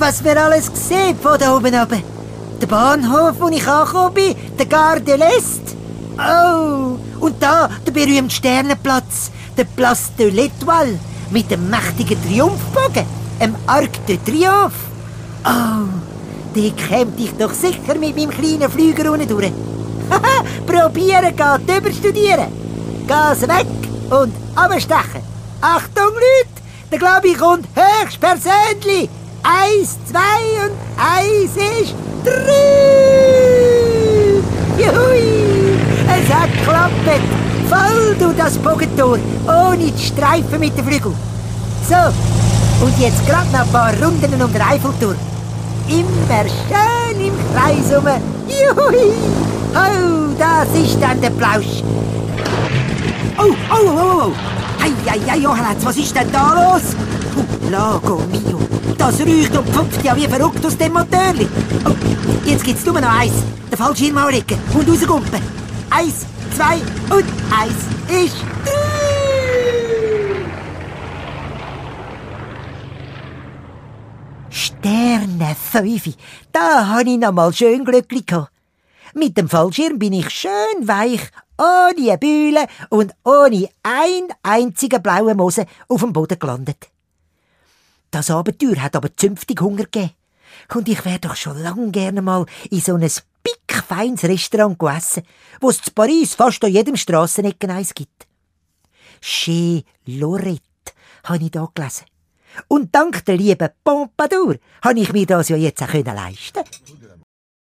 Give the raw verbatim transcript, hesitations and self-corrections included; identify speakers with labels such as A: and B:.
A: was wir alles gesehen von da oben runter. Der Bahnhof, wo ich angekommen bin, der Gare de l'Est. Oh, und da der berühmte Sternenplatz, der Place de l'Étoile, mit dem mächtigen Triumphbogen, dem Arc de Triomphe. Oh, die käme ich doch sicher mit meinem kleinen Flüger unten durch. Haha, probieren geht überstudieren. Gas weg und abstechen. Achtung, Leute, der glaube ich kommt höchst persönlich. Eins, zwei und eins ist drei. Juhui, es hat geklappt. Voll durch das Bogentor, ohne zu streifen mit den Flügeln. So, und jetzt gerade noch ein paar Runden um den Eiffelturm. Immer schön im Kreis rum. Juhui! Oh, das ist dann der Plausch. Oh, oh, oh, oh, oh. Hei, hei, hei, Johannes, was ist denn da los? Oh, Lago mio, das riecht und pfupft ja wie verrückt aus dem Motörli. Oh, jetzt gibt's nur noch eins. Den Fallschirm anlegen und rausgumpen. Eins, zwei und eins ist drei. Sterne, Fünfi, da habe ich noch mal schön glücklich gehabt. Mit dem Fallschirm bin ich schön weich, ohne Bühle und ohne ein einzigen blauen Mose auf dem Boden gelandet. Das Abenteuer hat aber zünftig Hunger gegeben. Und ich wäre doch schon lange gerne mal in so ein pickfeines Restaurant gegessen, wo es in Paris fast an jedem Strassenecken eins gibt. Chez Lorette habe ich da gelesen. Und dank der lieben Pompadour habe ich mir das ja jetzt auch leisten können.